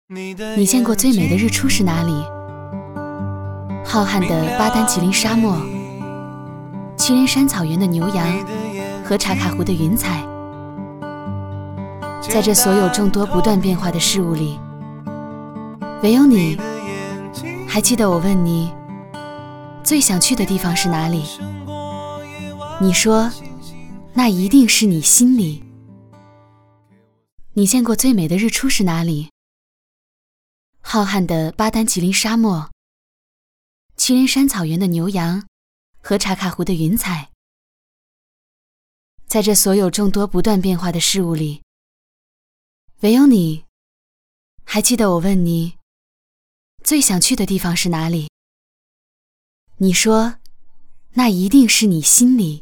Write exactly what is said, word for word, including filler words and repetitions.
你见过最美的日出是哪里？浩瀚的巴丹吉林沙漠，祁连山草原的牛羊和茶卡湖的云彩。在这所有众多不断变化的事物里，唯有你还记得我问你最想去的地方是哪里？你说那一定是你心里。你见过最美的日出是哪里？浩瀚的巴丹吉林沙漠，祁连山草原的牛羊和茶卡湖的云彩。在这所有众多不断变化的事物里，唯有你还记得我问你最想去的地方是哪里？你说那一定是你心里。